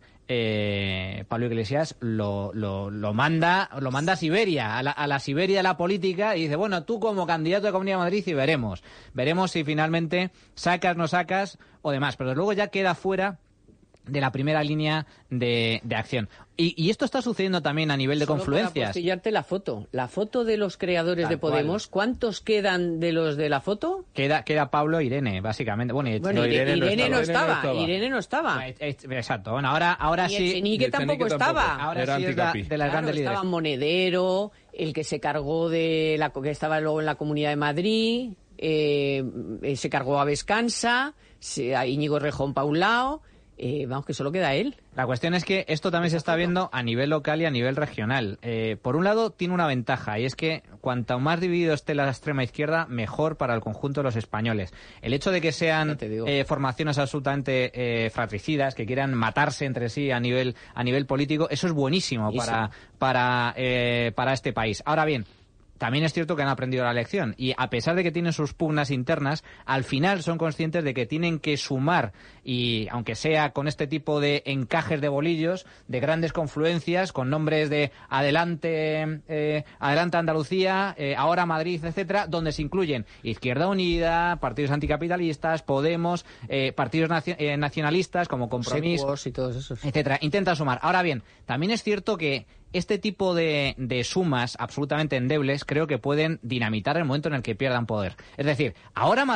eh, Pablo Iglesias lo, lo, lo manda lo manda a Siberia, a la, a la Siberia de la política, y dice, bueno, tú como candidato de Comunidad de Madrid y veremos, veremos si finalmente sacas, no sacas o demás, pero luego ya queda fuera de la primera línea de, de acción. Y, y esto está sucediendo también a nivel de Solo para confluencias. apostillarte la foto. La foto de los creadores Tal de Podemos, ¿cuántos quedan de los de la foto? Queda, queda Pablo e Irene, básicamente. Bueno, y- Bueno, no, Irene, Irene no, estaba, estaba. Irene no estaba. Eh, eh, Exacto. Bueno, ahora, ahora Y sí. Echenique Echenique tampoco tampoco. estaba. Ahora Era sí es la- anticapi. de las Claro, grandes líderes. estaba Monedero, el que se cargó de la que estaba luego en la Comunidad de Madrid, eh, eh, se cargó a Vescansa, se, a Íñigo Errejón pa' un lado, eh, vamos que solo queda él. La cuestión es que esto también se está viendo a nivel local y a nivel regional. Eh, por un lado, tiene una ventaja, y es que cuanto más dividido esté la extrema izquierda, mejor para el conjunto de los españoles. El hecho de que sean Ya te digo. eh, formaciones absolutamente eh, fratricidas, que quieran matarse entre sí a nivel, a nivel político, eso es buenísimo Buenísimo. para, para, eh, para este país. Ahora bien, también es cierto que han aprendido la lección y a pesar de que tienen sus pugnas internas, al final son conscientes de que tienen que sumar, y aunque sea con este tipo de encajes de bolillos, de grandes confluencias, con nombres de Adelante, eh, Adelante Andalucía, eh, ahora Madrid, etcétera, donde se incluyen Izquierda Unida, partidos anticapitalistas, Podemos, eh, partidos nacio- eh, nacionalistas como Compromís, Secuos y todos esos. etcétera. Intentan sumar. Ahora bien, también es cierto que este tipo de, de sumas absolutamente endebles creo que pueden dinamitar el momento en el que pierdan poder. Es decir, ahora Madrid es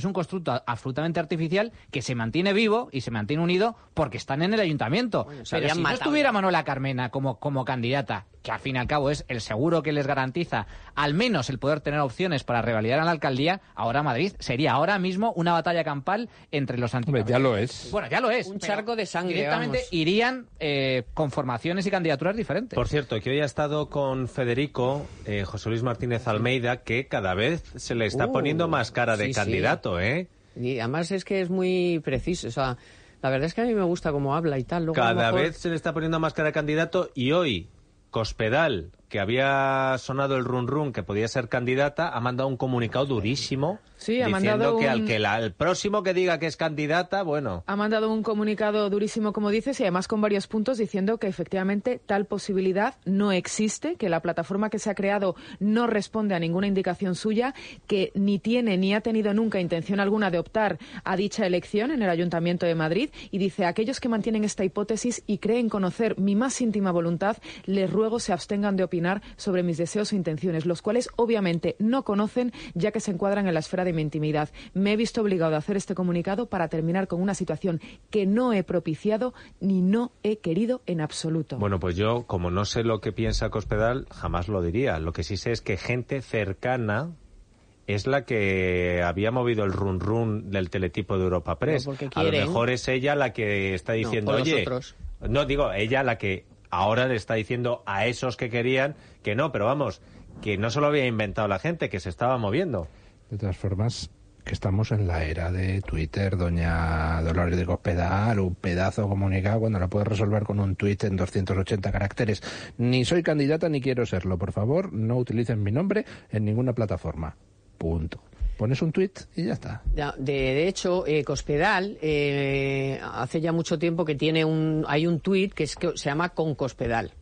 Es un constructo absolutamente artificial que se mantiene vivo y se mantiene unido porque están en el ayuntamiento. Bueno, pero si no estuviera Manuela Carmena como, como candidata, que al fin y al cabo es el seguro que les garantiza al menos el poder tener opciones para revalidar a la alcaldía, ahora Madrid sería ahora mismo una batalla campal entre los antiguos. Ya lo es. Bueno, ya lo es. Un charco de sangre. Directamente vamos. irían eh, con formaciones y candidaturas diferentes. Por cierto, que hoy ha estado con Federico, eh, José Luis Martínez Almeida, que cada vez se le está Uh, poniendo más cara de sí, candidato, sí. ¿eh? Y además es que es muy preciso, o sea, la verdad es que a mí me gusta cómo habla y tal. Luego Cada a lo mejor... vez se le está poniendo más cara de candidato y hoy Cospedal, que había sonado el run run que podía ser candidata, ha mandado un comunicado durísimo sí, ha diciendo mandado que un... al que la, el próximo que diga que es candidata, bueno... Ha mandado un comunicado durísimo, como dices, y además con varios puntos diciendo que efectivamente tal posibilidad no existe, que la plataforma que se ha creado no responde a ninguna indicación suya, que ni tiene ni ha tenido nunca intención alguna de optar a dicha elección en el Ayuntamiento de Madrid, y dice: aquellos que mantienen esta hipótesis y creen conocer mi más íntima voluntad, les ruego se abstengan de opinar sobre mis deseos e intenciones, los cuales obviamente no conocen, ya que se encuadran en la esfera de mi intimidad. Me he visto obligado a hacer este comunicado para terminar con una situación que no he propiciado ni no he querido en absoluto. Bueno, pues yo, como no sé lo que piensa Cospedal, jamás lo diría. Lo que sí sé es que gente cercana es la que había movido el run run del teletipo de Europa Press. No, a lo mejor es ella la que está diciendo, no, oye, nosotros. no digo, ella la que ahora le está diciendo a esos que querían que no, pero vamos, que no se lo había inventado la gente, que se estaba moviendo. De todas formas, que estamos en la era de Twitter, doña Dolores de Cospedal, un pedazo comunicado cuando la puedes resolver con un tuit en doscientos ochenta caracteres. Ni soy candidata ni quiero serlo. Por favor, no utilicen mi nombre en ninguna plataforma. Punto. Pones un tuit y ya está. Ya, de, de hecho, eh, Cospedal eh, hace ya mucho tiempo que tiene un, hay un tuit que, es, que se llama Con Cospedal.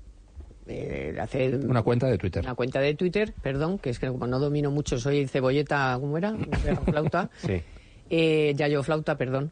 Eh, hace una cuenta de Twitter. Una cuenta de Twitter, perdón, que es que como no domino mucho, soy cebolleta, ¿cómo era? Flauta. Sí. Eh, ya yo flauta, perdón.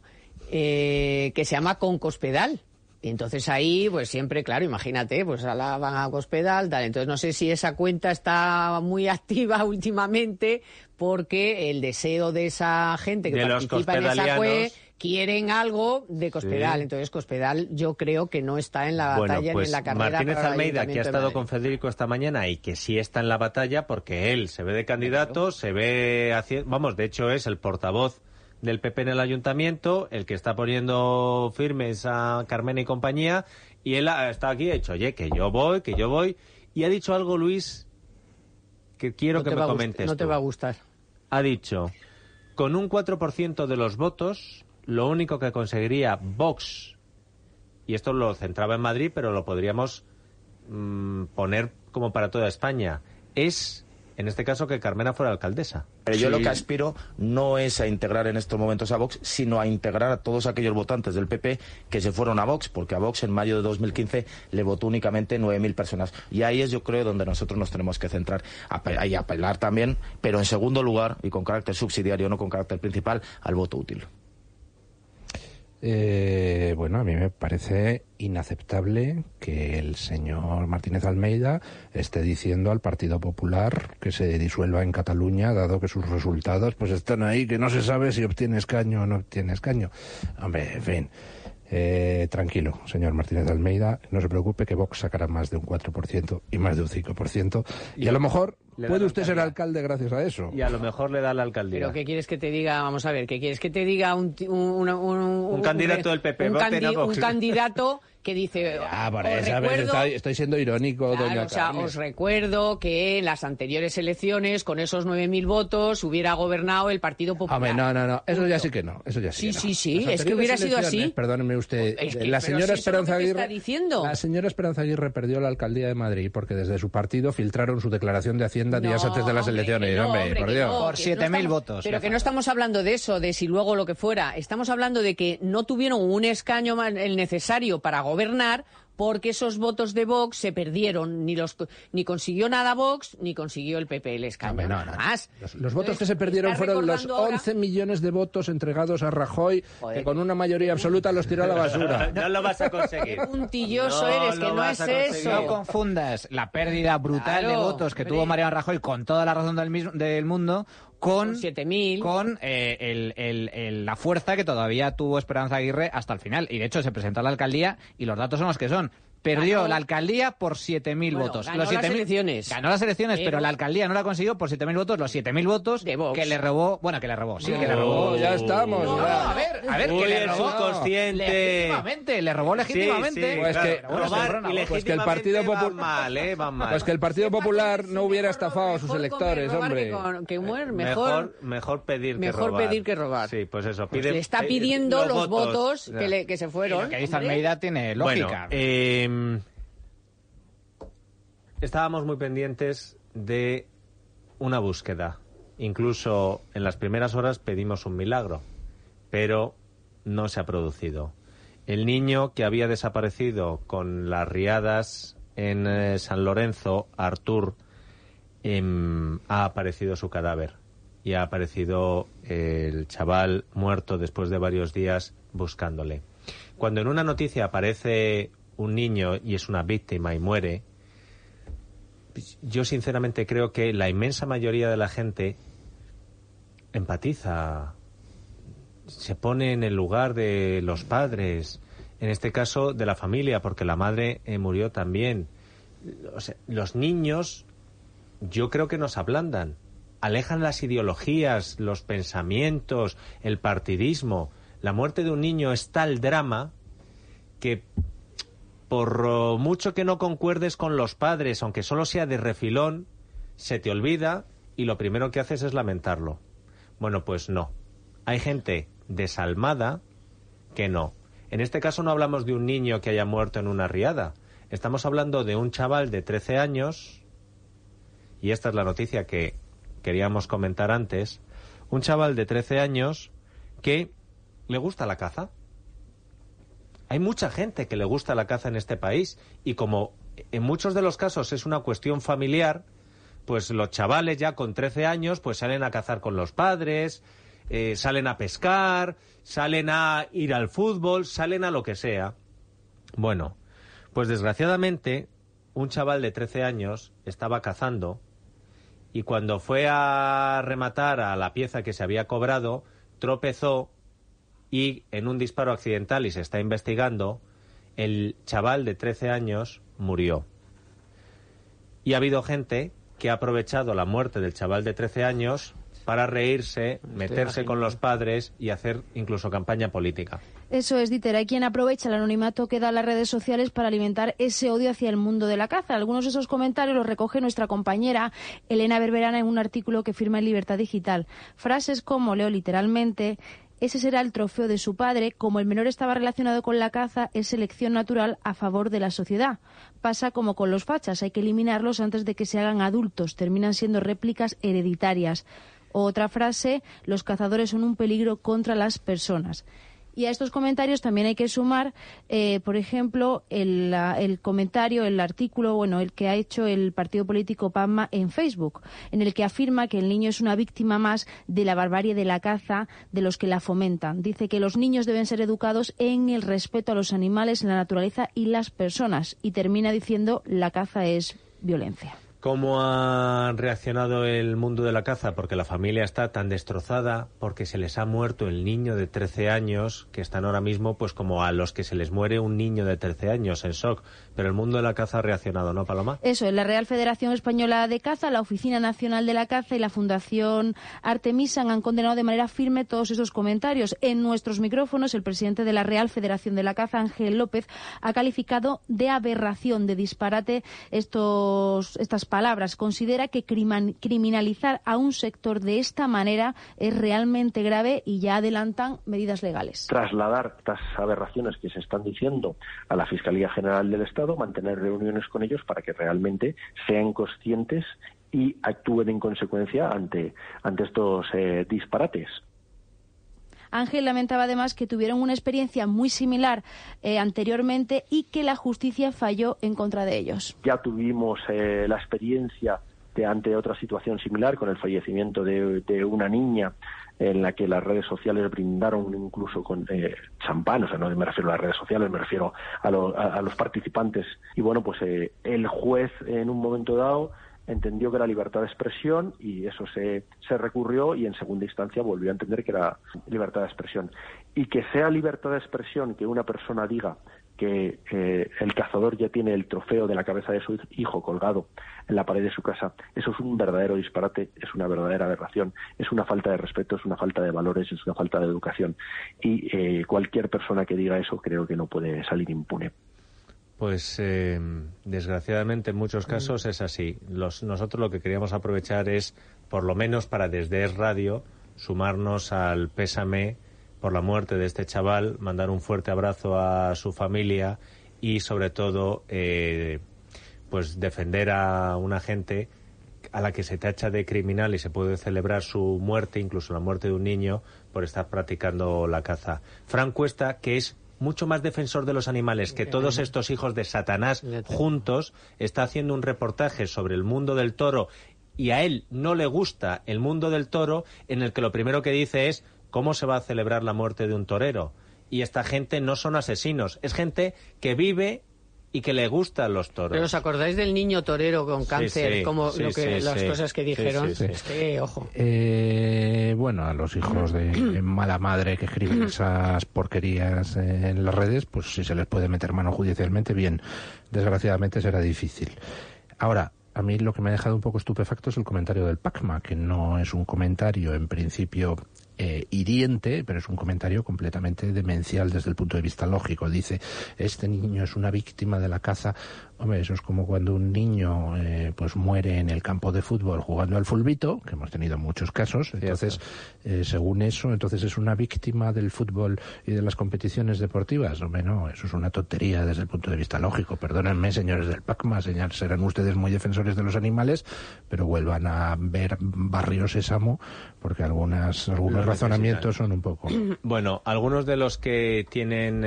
Eh, que se llama Con Cospedal. Y entonces ahí, pues siempre, claro, imagínate, pues ahora van a Cospedal, tal. Entonces no sé si esa cuenta está muy activa últimamente porque el deseo de esa gente que de participa en esa web quieren algo de Cospedal. Sí. Entonces Cospedal yo creo que no está en la bueno, batalla pues ni en la carrera. Martínez para Almeida, que ha estado Madrid. con Federico esta mañana y que sí está en la batalla porque él se ve de candidato, claro. se ve haciendo, vamos, de hecho es el portavoz del P P en el ayuntamiento, el que está poniendo firmes a Carmena y compañía, y él ha estado aquí y ha dicho, oye, que yo voy, que yo voy, y ha dicho algo, Luis, que quiero no que me comentes. No te tú. va a gustar. Ha dicho, con un cuatro por ciento de los votos, lo único que conseguiría Vox, y esto lo centraba en Madrid, pero lo podríamos mmm, poner como para toda España, es... en este caso, que Carmena fuera alcaldesa. Pero yo sí. lo que aspiro no es a integrar en estos momentos a Vox, sino a integrar a todos aquellos votantes del P P que se fueron a Vox, porque a Vox en mayo de dos mil quince le votó únicamente nueve mil personas. Y ahí es, yo creo, donde nosotros nos tenemos que centrar. Y apelar también, pero en segundo lugar, y con carácter subsidiario, no con carácter principal, al voto útil. Eh, bueno, a mí me parece inaceptable que el señor Martínez Almeida esté diciendo al Partido Popular que se disuelva en Cataluña, dado que sus resultados pues están ahí, que no se sabe si obtiene escaño o no obtiene escaño. Hombre, en fin, eh, tranquilo, señor Martínez Almeida, no se preocupe que Vox sacará más de un cuatro por ciento y más de un cinco por ciento, y, y a lo mejor puede usted ser alcalde gracias a eso. Y a lo mejor le da la alcaldía. Pero ¿qué quieres que te diga? Vamos a ver, ¿qué quieres que te diga un, un, un, un, un candidato del P P? Un, candi un candidato que dice... Ah, por esa vez estoy, estoy siendo irónico, claro, doña o sea, Carmen. os recuerdo que en las anteriores elecciones, con esos nueve mil votos, hubiera gobernado el Partido Popular. Hombre, no, no, no, eso ya sí que no, eso ya sí Sí, que no. sí, sí, Las es que hubiera sido así. Perdóneme usted, es que, la señora si Esperanza es lo que Aguirre... está diciendo. La señora Esperanza Aguirre perdió la alcaldía de Madrid porque desde su partido filtraron su declaración de Hacienda no, días antes de las hombre, elecciones. No, hombre, hombre, por Dios. No, por siete mil no votos. Pero que no estamos hablando de eso, de si luego lo que fuera. Estamos hablando de que no tuvieron un escaño el necesario para gobernar, porque esos votos de Vox se perdieron. Ni los ni consiguió nada Vox, ni consiguió el P P el escaño. No, no, no. Más. Los, los votos que se perdieron fueron los once ahora... millones de votos entregados a Rajoy, Joder. que con una mayoría absoluta los tiró a la basura. No lo vas a conseguir. Qué puntilloso no eres, que no es eso. No confundas la pérdida brutal claro, de votos que hombre. tuvo Mariano Rajoy, con toda la razón del, mismo, del mundo, con, con siete mil. Con eh, el, el, el, la fuerza que todavía tuvo Esperanza Aguirre hasta el final. Y de hecho se presentó a la alcaldía y los datos son los que son. Perdió ganó, la alcaldía por siete mil bueno, votos. Ganó los siete las mil, elecciones. Ganó las elecciones, pero, pero la alcaldía no la consiguió por siete mil votos. Los siete mil votos que le robó... Bueno, que le robó, sí, no, que le robó. Ya estamos. No, ya. a ver, a ver, Uy, que le el robó... subconsciente. Legítimamente, le robó legítimamente. Sí, sí, pues claro, que, robar pues, y pues que el Partido Popular... mal, ¿eh? Van mal. Pues que el Partido Popular no hubiera estafado a sus electores, hombre. Que, con, que muer, mejor, mejor, mejor pedir mejor que robar. pedir que robar. Sí, pues eso. Pues Pide, le está eh, pidiendo los, los votos, votos que, le, que se fueron. Y lo que dice Almeida tiene lógica. Bueno, eh... estábamos muy pendientes de una búsqueda. Incluso en las primeras horas pedimos un milagro, pero no se ha producido. El niño que había desaparecido con las riadas en eh, San Lorenzo, Artur, eh, ha aparecido su cadáver y ha aparecido eh, el chaval muerto después de varios días buscándole. Cuando en una noticia aparece un niño y es una víctima y muere, yo sinceramente creo que la inmensa mayoría de la gente empatiza, se pone en el lugar de los padres, en este caso de la familia, porque la madre eh, murió también. O sea, los niños, yo creo que nos ablandan, alejan las ideologías, los pensamientos, el partidismo. La muerte de un niño es tal drama que por mucho que no concuerdes con los padres, aunque solo sea de refilón, se te olvida y lo primero que haces es lamentarlo. Bueno, pues no. Hay gente desalmada que no. En este caso no hablamos de un niño que haya muerto en una riada. Estamos hablando de un chaval de trece años, y esta es la noticia que queríamos comentar antes, un chaval de trece años que le gusta la caza. Hay mucha gente que le gusta la caza en este país y como en muchos de los casos es una cuestión familiar, pues los chavales ya con trece años pues salen a cazar con los padres, eh, salen a pescar, salen a ir al fútbol, salen a lo que sea. Bueno, pues desgraciadamente un chaval de trece años estaba cazando y cuando fue a rematar a la pieza que se había cobrado, tropezó y en un disparo accidental, y se está investigando, el chaval de trece años murió. Y ha habido gente que ha aprovechado la muerte del chaval de trece años para reírse, meterse con los padres y hacer incluso campaña política. Eso es, Dieter. Hay quien aprovecha el anonimato que da las redes sociales para alimentar ese odio hacia el mundo de la caza. Algunos de esos comentarios los recoge nuestra compañera Elena Berberana en un artículo que firma en Libertad Digital. Frases como, leo literalmente: ese será el trofeo de su padre. Como el menor estaba relacionado con la caza, es selección natural a favor de la sociedad. Pasa como con los fachas, hay que eliminarlos antes de que se hagan adultos. Terminan siendo réplicas hereditarias. Otra frase: los cazadores son un peligro contra las personas. Y a estos comentarios también hay que sumar, eh, por ejemplo, el, el comentario, el artículo, bueno, el que ha hecho el partido político P A M A en Facebook, en el que afirma que el niño es una víctima más de la barbarie de la caza de los que la fomentan. Dice que los niños deben ser educados en el respeto a los animales, la naturaleza y las personas. Y termina diciendo: la caza es violencia. ¿Cómo ha reaccionado el mundo de la caza? Porque la familia está tan destrozada, porque se les ha muerto el niño de trece años, que están ahora mismo pues como a los que se les muere un niño de trece años, en shock. Pero el mundo de la caza ha reaccionado, ¿no, Paloma? Eso, en la Real Federación Española de Caza, la Oficina Nacional de la Caza y la Fundación Artemisa han condenado de manera firme todos esos comentarios. En nuestros micrófonos, el presidente de la Real Federación de la Caza, Ángel López, ha calificado de aberración, de disparate estos, estas palabras. Considera que criminalizar a un sector de esta manera es realmente grave y ya adelantan medidas legales. Trasladar estas aberraciones que se están diciendo a la Fiscalía General del Estado, mantener reuniones con ellos para que realmente sean conscientes y actúen en consecuencia ante, ante estos eh, disparates. Ángel lamentaba además que tuvieron una experiencia muy similar eh, anteriormente y que la justicia falló en contra de ellos. Ya tuvimos eh, la experiencia de ante otra situación similar con el fallecimiento de, de una niña en la que las redes sociales brindaron incluso con eh, champán, o sea, no me refiero a las redes sociales, me refiero a, lo, a, a los participantes. Y bueno, pues eh, el juez en un momento dado entendió que era libertad de expresión y eso se, se recurrió y en segunda instancia volvió a entender que era libertad de expresión. Y que sea libertad de expresión que una persona diga que eh, el cazador ya tiene el trofeo de la cabeza de su hijo colgado en la pared de su casa, eso es un verdadero disparate, es una verdadera aberración, es una falta de respeto, es una falta de valores, es una falta de educación. Y eh, cualquier persona que diga eso creo que no puede salir impune. Pues eh, desgraciadamente en muchos casos es así. Los, nosotros lo que queríamos aprovechar es, por lo menos para desde Es Radio, sumarnos al pésame por la muerte de este chaval, mandar un fuerte abrazo a su familia y sobre todo eh, pues defender a una gente a la que se tacha de criminal y se puede celebrar su muerte, incluso la muerte de un niño, por estar practicando la caza. Fran Cuesta, que es mucho más defensor de los animales que todos estos hijos de Satanás juntos, está haciendo un reportaje sobre el mundo del toro y a él no le gusta el mundo del toro, en el que lo primero que dice es ¿cómo se va a celebrar la muerte de un torero? Y esta gente no son asesinos, es gente que vive y que le gustan los toros. Pero ¿os acordáis del niño torero con cáncer? Sí, sí, como sí, lo que, sí, las sí. cosas que dijeron. Sí, sí, sí. Es que, ojo. Eh, bueno, a los hijos de mala madre que escriben esas porquerías en las redes, pues si se les puede meter mano judicialmente, bien. Desgraciadamente será difícil. Ahora, a mí lo que me ha dejado un poco estupefacto es el comentario del Pacma, que no es un comentario en principio eh, hiriente, pero es un comentario completamente demencial desde el punto de vista lógico. Dice, este niño es una víctima de la caza. Hombre, eso es como cuando un niño eh, pues muere en el campo de fútbol jugando al fulbito, que hemos tenido muchos casos. Entonces, eh, según eso, entonces es una víctima del fútbol y de las competiciones deportivas. Hombre, no, eso es una tontería desde el punto de vista lógico. Perdónenme, señores del Pacma, señor, serán ustedes muy defensores de los animales, pero vuelvan a ver Barrio Sésamo, porque algunas algunos Lo razonamientos necesitan. son un poco... Bueno, algunos de los que tienen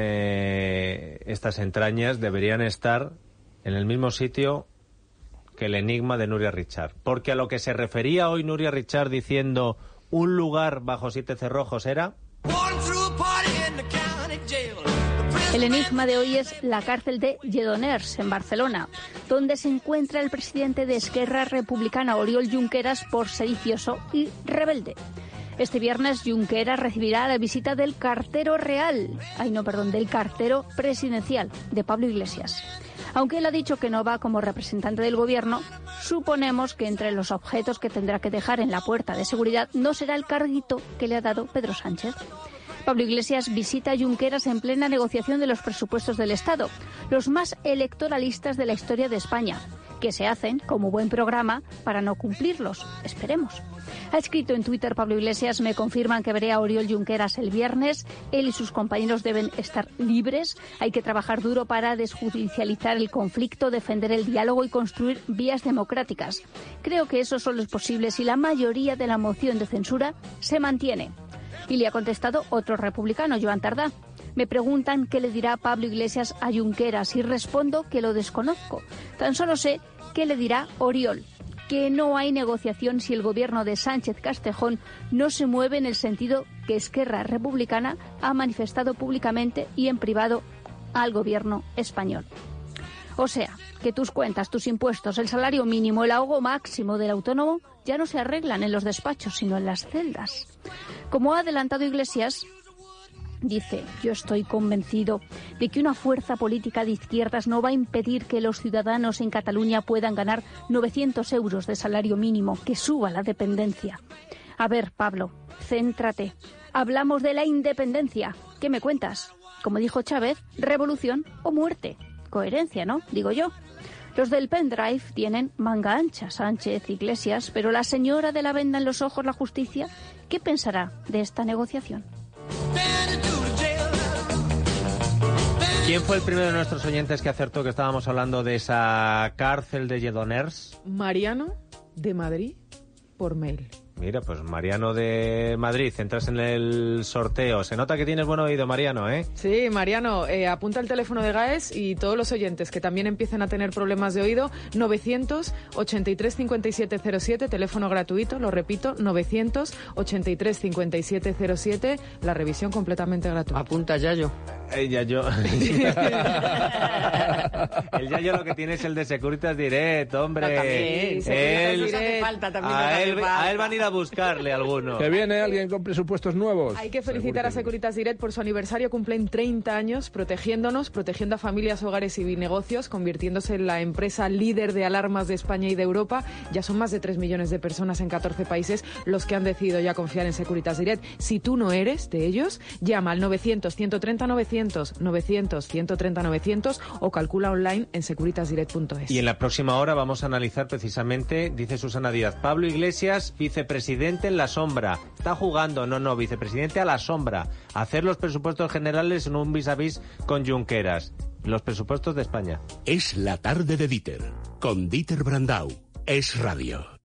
eh, estas entrañas deberían estar en el mismo sitio que el enigma de Nuria Richard. Porque a lo que se refería hoy Nuria Richard diciendo un lugar bajo siete cerrojos era... El enigma de hoy es la cárcel de Lledoners, en Barcelona, donde se encuentra el presidente de Esquerra Republicana, Oriol Junqueras, por sedicioso y rebelde. Este viernes Junqueras recibirá la visita del cartero real, ay no, perdón, del cartero presidencial, de Pablo Iglesias. Aunque él ha dicho que no va como representante del gobierno, suponemos que entre los objetos que tendrá que dejar en la puerta de seguridad no será el carguito que le ha dado Pedro Sánchez. Pablo Iglesias visita a Junqueras en plena negociación de los presupuestos del Estado, los más electoralistas de la historia de España, que se hacen como buen programa para no cumplirlos. Esperemos. Ha escrito en Twitter Pablo Iglesias, me confirman que veré a Oriol Junqueras el viernes, él y sus compañeros deben estar libres, hay que trabajar duro para desjudicializar el conflicto, defender el diálogo y construir vías democráticas. Creo que eso solo es posible si la mayoría de la moción de censura se mantiene. Y le ha contestado otro republicano, Joan Tardá. Me preguntan qué le dirá Pablo Iglesias a Junqueras y respondo que lo desconozco. Tan solo sé qué le dirá Oriol, que no hay negociación si el gobierno de Sánchez Castejón no se mueve en el sentido que Esquerra Republicana ha manifestado públicamente y en privado al gobierno español. O sea, que tus cuentas, tus impuestos, el salario mínimo, el ahogo máximo del autónomo ya no se arreglan en los despachos, sino en las celdas. Como ha adelantado Iglesias, dice, yo estoy convencido de que una fuerza política de izquierdas no va a impedir que los ciudadanos en Cataluña puedan ganar novecientos euros de salario mínimo, que suba la dependencia. A ver, Pablo, céntrate. Hablamos de la independencia. ¿Qué me cuentas? Como dijo Chávez, revolución o muerte. Coherencia, ¿no? Digo yo. Los del pendrive tienen manga ancha, Sánchez, Iglesias, pero la señora de la venda en los ojos, la justicia, ¿qué pensará de esta negociación? ¿Quién fue el primero de nuestros oyentes que acertó que estábamos hablando de esa cárcel de Lledoners? Mariano, de Madrid, por mail. Mira, pues Mariano de Madrid, entras en el sorteo. Se nota que tienes buen oído, Mariano, ¿eh? Sí, Mariano, eh, apunta el teléfono de GAES y todos los oyentes que también empiecen a tener problemas de oído, novecientos ochenta y tres cincuenta y siete cero siete, teléfono gratuito, lo repito, novecientos ochenta y tres cincuenta y siete cero siete, la revisión completamente gratuita. Apunta Yayo. Eh, Yayo. El Yayo lo que tiene es el de Securitas Direct, hombre. No, también, él, Securitas hace falta, también a, hace él, falta. a él van a ir a buscarle alguno. Que viene alguien con presupuestos nuevos. Hay que felicitar a Securitas Direct por su aniversario. Cumplen treinta años protegiéndonos, protegiendo a familias, hogares y negocios, convirtiéndose en la empresa líder de alarmas de España y de Europa. Ya son más de tres millones de personas en catorce países los que han decidido ya confiar en Securitas Direct. Si tú no eres de ellos, llama al novecientos ciento treinta novecientos, novecientos ciento treinta novecientos o calcula online en securitas direct punto es. Y en la próxima hora vamos a analizar precisamente, dice Susana Díaz, Pablo Iglesias, vicepresidente en la sombra. Está jugando, no, no, vicepresidente a la sombra. Hacer los presupuestos generales en un vis a vis con Junqueras. Los presupuestos de España. Es la tarde de Dieter, con Dieter Brandau. Es Radio.